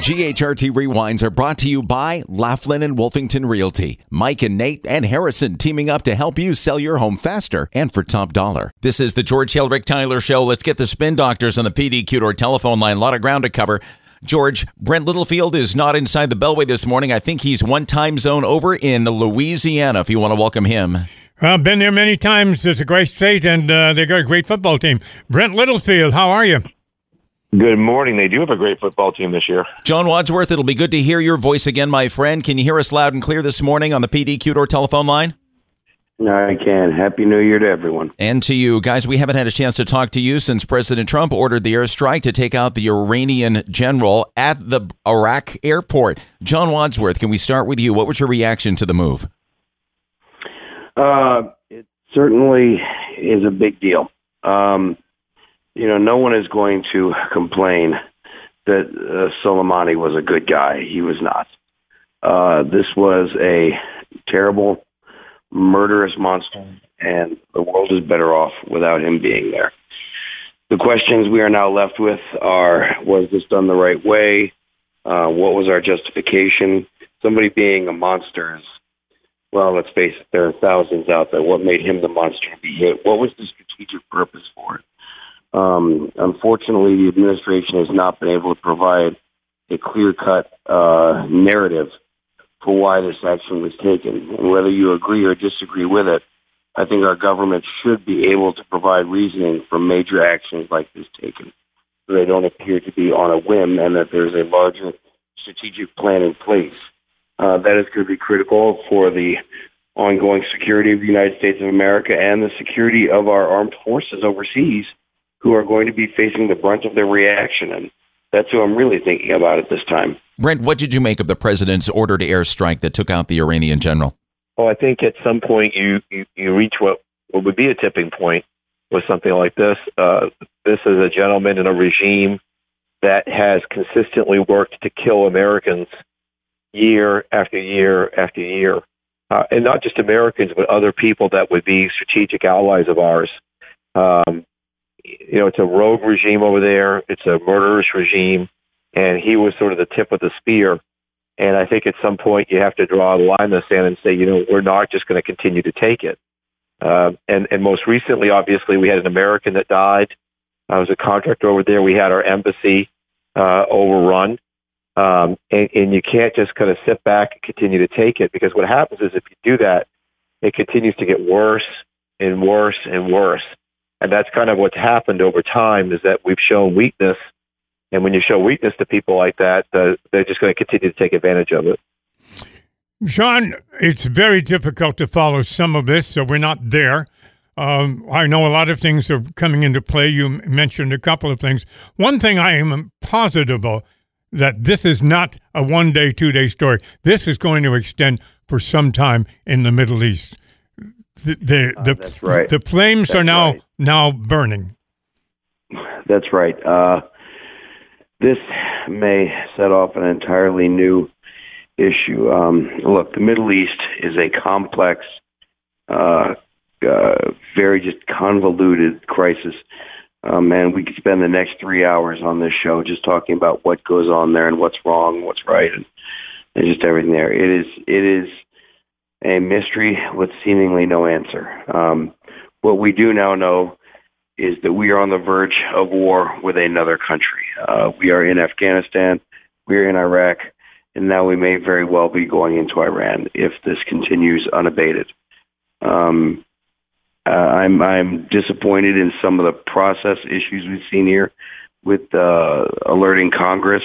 GHRT Rewinds are brought to you by Laughlin and Wolfington Realty. Mike and Nate and Harrison teaming up to help you sell your home faster and for top dollar. This is the George Hill, Rick Tyler Show. Let's get the spin doctors on the PDQ telephone line. A lot of ground to cover. George, Brent Littlefield is not inside the Beltway this morning. I think he's one time zone over in Louisiana, if you want to welcome him. I've been there many times. It's a great state, and they got a great football team. Brent Littlefield, how are you? Good morning. They do have a great football team this year. John Wadsworth, it'll be good to hear your voice again, my friend. Can you hear us loud and clear this morning on the PDQ telephone line? I can. Happy New Year to everyone. And to you. Guys, we haven't had a chance to talk to you since President Trump ordered the airstrike to take out the Iranian general at the Iraq airport. John Wadsworth, can we start with you? What was your reaction to the move? It certainly is a big deal. No one is going to complain that Soleimani was a good guy. He was not. This was a terrible, murderous monster, and the world is better off without him being there. The questions we are now left with are, was this done the right way? What was our justification? Somebody being a monster is, well, let's face it, there are thousands out there. What made him the monster to be hit? What was the strategic purpose for it? Unfortunately, the administration has not been able to provide a clear-cut narrative for why this action was taken. And whether you agree or disagree with it, I think our government should be able to provide reasoning for major actions like this taken, so they don't appear to be on a whim and that there's a larger strategic plan in place. That is going to be critical for the ongoing security of the United States of America and the security of our armed forces overseas, who are going to be facing the brunt of their reaction. And that's who I'm really thinking about at this time. Brent, what did you make of the president's order to airstrike that took out the Iranian general? Well, I think at some point you reach what would be a tipping point with something like this. This is a gentleman in a regime that has consistently worked to kill Americans year after year after year. And not just Americans, but other people that would be strategic allies of ours. It's a rogue regime over there. It's a murderous regime. And he was sort of the tip of the spear. And I think at some point you have to draw a line in the sand and say, we're not just going to continue to take it. And most recently, obviously, we had an American that died. I was a contractor over there. We had our embassy overrun. And you can't just kind of sit back and continue to take it, because what happens is if you do that, it continues to get worse and worse and worse. And that's kind of what's happened over time, is that we've shown weakness. And when you show weakness to people like that, they're just going to continue to take advantage of it. Sean, it's very difficult to follow some of this, so we're not there. I know a lot of things are coming into play. You mentioned a couple of things. One thing I am positive of, that this is not a one-day, two-day story. This is going to extend for some time in the Middle East. That's right. The flames are now burning. That's right. This may set off an entirely new issue. Look, the Middle East is a complex, very just convoluted crisis. And we could spend the next 3 hours on this show just talking about what goes on there and what's wrong, what's right, and just everything there. It is a mystery with seemingly no answer. What we do now know is that we are on the verge of war with another country. We are in Afghanistan, we are in Iraq, and now we may very well be going into Iran if this continues unabated. I'm disappointed in some of the process issues we've seen here with alerting Congress.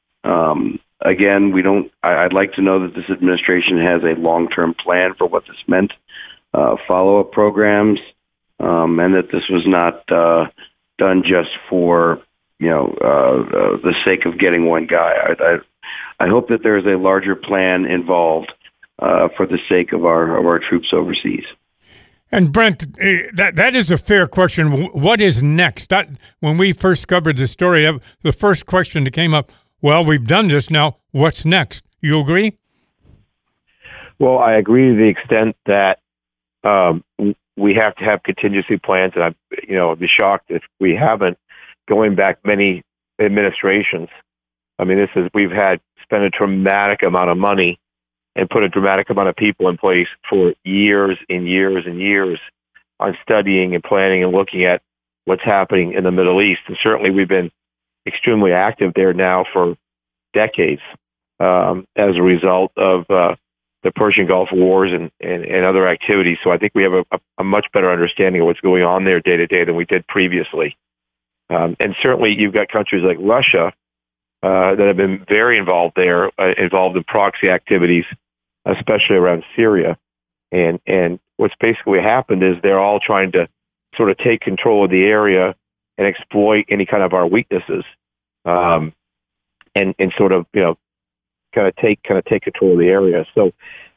Again, I'd like to know that this administration has a long-term plan for what this meant, follow-up programs, and that this was not done just for the sake of getting one guy. I hope that there is a larger plan involved for the sake of our troops overseas. And Brent, that is a fair question. What is next? When we first covered the story, the first question that came up, well, we've done this now. What's next? You agree? Well, I agree to the extent that we have to have contingency plans, and I'd be shocked if we haven't. Going back many administrations, I mean, we've spent a dramatic amount of money and put a dramatic amount of people in place for years and years and years on studying and planning and looking at what's happening in the Middle East. And certainly we've been extremely active there now for decades as a result of the Persian Gulf Wars and other activities. So I think we have a much better understanding of what's going on there day to day than we did previously. And certainly you've got countries like Russia that have been very involved there, involved in proxy activities, especially around Syria. And what's basically happened is they're all trying to sort of take control of the area and exploit any kind of our weaknesses, and sort of, kind of take control of the area. So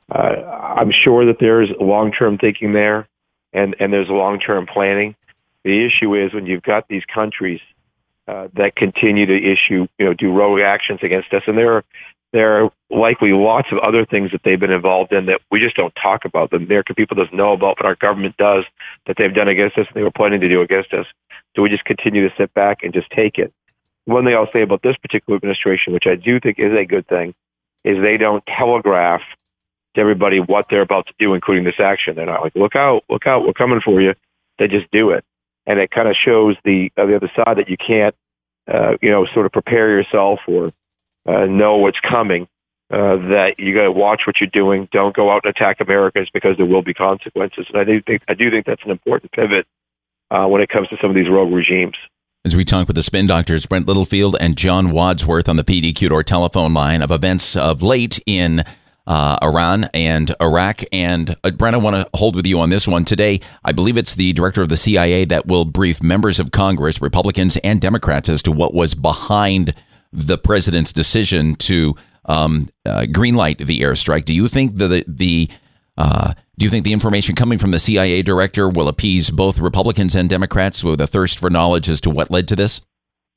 I'm sure that there's long-term thinking there, and there's long-term planning. The issue is when you've got these countries that continue to do rogue actions against us, and there are likely lots of other things that they've been involved in that we just don't talk about. The American people doesn't know about, but our government does, that they've done against us and they were planning to do against us. So we just continue to sit back and just take it. One thing I'll say about this particular administration, which I do think is a good thing, is they don't telegraph to everybody what they're about to do, including this action. They're not like, look out, we're coming for you. They just do it. And it kind of shows the other side that you can't, sort of prepare yourself or know what's coming, that you got to watch what you're doing. Don't go out and attack Americans because there will be consequences. And I do think that's an important pivot when it comes to some of these rogue regimes. As we talk with the Spin Doctors, Brent Littlefield and John Wadsworth on the PDQ telephone line of events of late in Iran and Iraq. And Brent, I want to hold with you on this one today. I believe it's the director of the CIA that will brief members of Congress, Republicans and Democrats, as to what was behind the president's decision to greenlight the airstrike. Do you think the information coming from the CIA director will appease both Republicans and Democrats with a thirst for knowledge as to what led to this?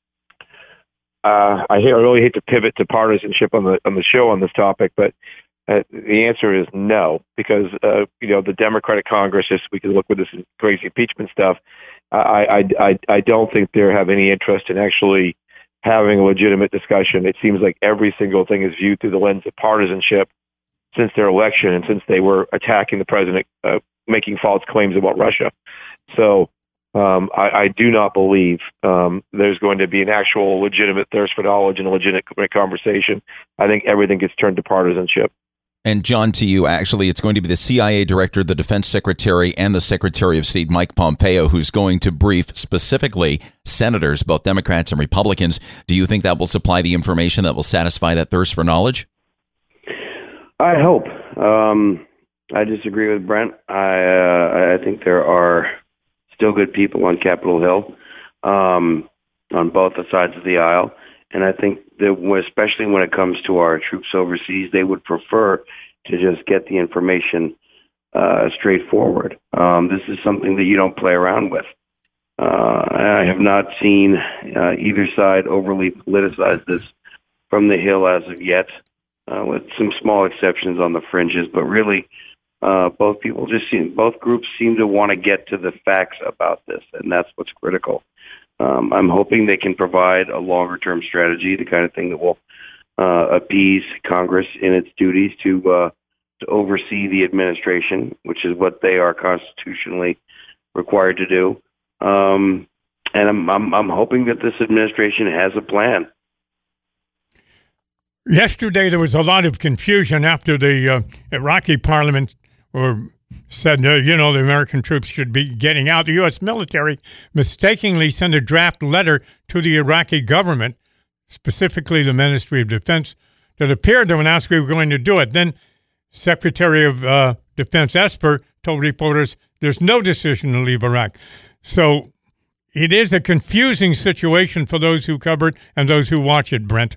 I really hate to pivot to partisanship on the show on this topic, but the answer is no, because the Democratic Congress, we can look with this crazy impeachment stuff. I don't think they have any interest in actually having a legitimate discussion. It seems like every single thing is viewed through the lens of partisanship since their election and since they were attacking the president, making false claims about Russia. So I do not believe there's going to be an actual legitimate thirst for knowledge and a legitimate conversation. I think everything gets turned to partisanship. And John, to you, actually, it's going to be the CIA director, the defense secretary, and the Secretary of State, Mike Pompeo, who's going to brief specifically senators, both Democrats and Republicans. Do you think that will supply the information that will satisfy that thirst for knowledge? I hope. I disagree with Brent. I think there are still good people on Capitol Hill, on both the sides of the aisle. And I think that especially when it comes to our troops overseas, they would prefer to just get the information straightforward. This is something that you don't play around with. I have not seen either side overly politicize this from the Hill as of yet, with some small exceptions on the fringes. But really, both groups seem to want to get to the facts about this, and that's what's critical. I'm hoping they can provide a longer-term strategy, the kind of thing that will appease Congress in its duties to oversee the administration, which is what they are constitutionally required to do. And I'm hoping that this administration has a plan. Yesterday, there was a lot of confusion after the Iraqi parliament said, the American troops should be getting out. The U.S. military mistakenly sent a draft letter to the Iraqi government, specifically the Ministry of Defense, that appeared to announce we were going to do it. Then Secretary of Defense Esper told reporters there's no decision to leave Iraq. So it is a confusing situation for those who cover it and those who watch it, Brent.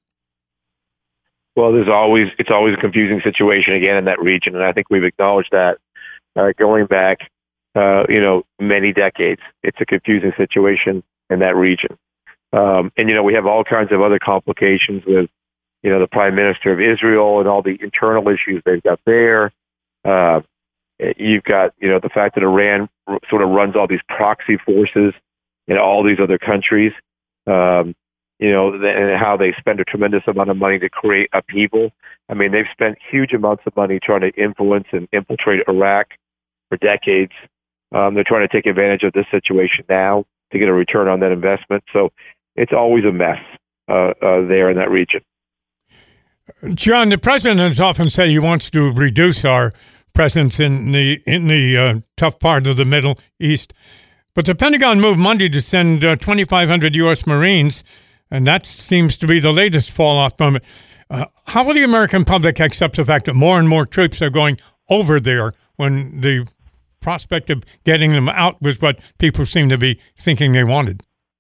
Well, it's always a confusing situation again in that region, and I think we've acknowledged that going back, many decades. It's a confusing situation in that region, and we have all kinds of other complications with, the Prime Minister of Israel and all the internal issues they've got there. You've got, the fact that Iran sort of runs all these proxy forces in all these other countries. and how they spend a tremendous amount of money to create upheaval. I mean, they've spent huge amounts of money trying to influence and infiltrate Iraq for decades. They're trying to take advantage of this situation now to get a return on that investment. So it's always a mess there in that region. John, the president has often said he wants to reduce our presence in the tough part of the Middle East. But the Pentagon moved Monday to send 2,500 U.S. Marines, and that seems to be the latest fallout from it. How will the American public accept the fact that more and more troops are going over there when the prospect of getting them out was what people seem to be thinking they wanted?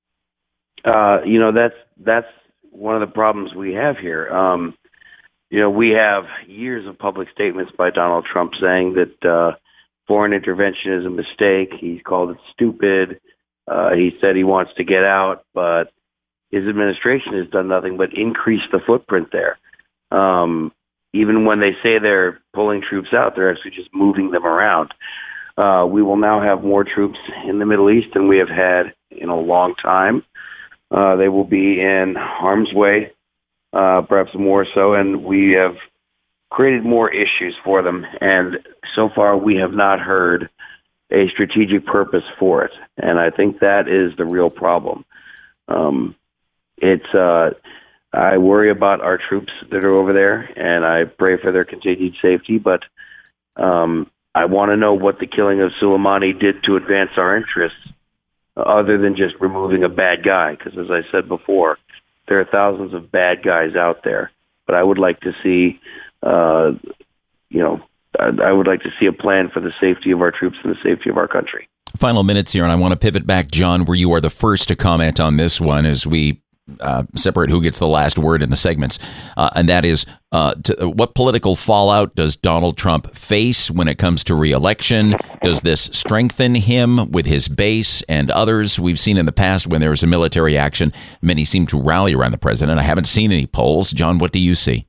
That's one of the problems we have here. We have years of public statements by Donald Trump saying that foreign intervention is a mistake. He called it stupid. He said he wants to get out, but his administration has done nothing but increase the footprint there. Even when they say they're pulling troops out, they're actually just moving them around. We will now have more troops in the Middle East than we have had in a long time. They will be in harm's way, perhaps more so, and we have created more issues for them. And so far, we have not heard a strategic purpose for it. And I think that is the real problem. I worry about our troops that are over there, and I pray for their continued safety. But I want to know what the killing of Soleimani did to advance our interests, other than just removing a bad guy. Because as I said before, there are thousands of bad guys out there. But I would like to see, I would like to see a plan for the safety of our troops and the safety of our country. Final minutes here, and I want to pivot back, John, where you are the first to comment on this one as we separate who gets the last word in the segments. And that is, what political fallout does Donald Trump face when it comes to re-election? Does this strengthen him with his base and others? We've seen in the past when there was a military action, many seem to rally around the president. I haven't seen any polls. John, what do you see?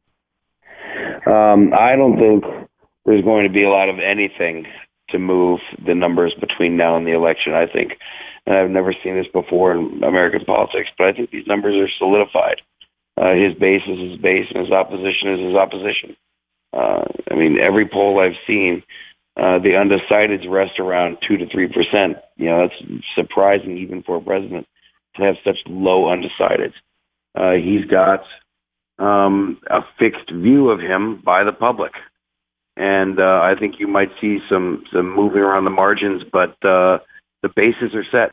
I don't think there's going to be a lot of anything to move the numbers between now and the election. I think, and I've never seen this before in American politics, but I think these numbers are solidified. His base is his base, and his opposition is his opposition. Every poll I've seen, the undecideds rest around 2 to 3%. That's surprising even for a president to have such low undecideds. He's got a fixed view of him by the public. And I think you might see some moving around the margins, but the bases are set.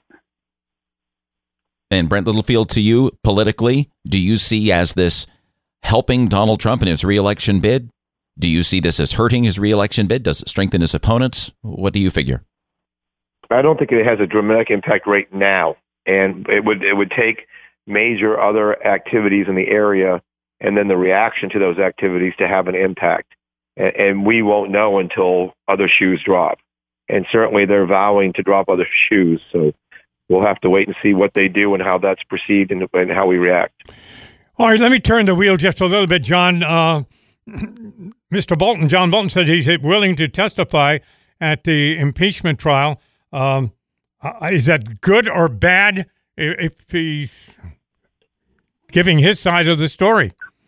And Brent Littlefield, to you, politically, do you see as this helping Donald Trump in his re-election bid? Do you see this as hurting his re-election bid? Does it strengthen his opponents? What do you figure? I don't think it has a dramatic impact right now. And it would take major other activities in the area and then the reaction to those activities to have an impact. And we won't know until other shoes drop. And certainly they're vowing to drop other shoes. So we'll have to wait and see what they do and how that's perceived and how we react. All right, let me turn the wheel just a little bit, John. Mr. Bolton, John Bolton said he's willing to testify at the impeachment trial. Is that good or bad if he's giving his side of the story?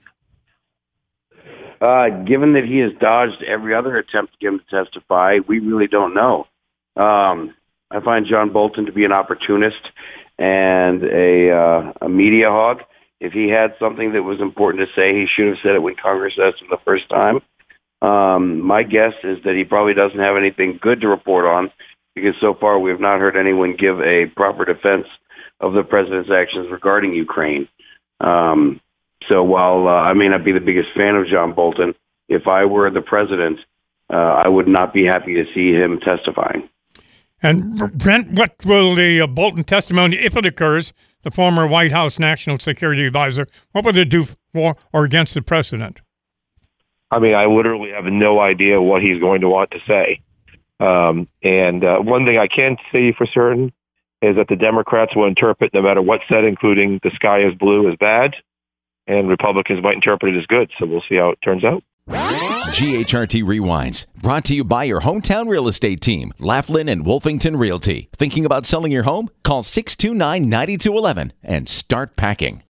Given that he has dodged every other attempt to get him to testify, we really don't know. I find John Bolton to be an opportunist and a media hog. If he had something that was important to say, he should have said it when Congress asked him the first time. My guess is that he probably doesn't have anything good to report on, because so far we have not heard anyone give a proper defense of the president's actions regarding Ukraine. So while I may not be the biggest fan of John Bolton, if I were the president, I would not be happy to see him testifying. And Brent, what will the Bolton testimony, if it occurs, the former White House National Security Advisor, what would it do for or against the president? I literally have no idea what he's going to want to say. And one thing I can say for certain is that the Democrats will interpret no matter what's said, including the sky is blue, as bad. And Republicans might interpret it as good. So we'll see how it turns out. GHRT Rewinds, brought to you by your hometown real estate team, Laughlin and Wolfington Realty. Thinking about selling your home? Call 629-9211 and start packing.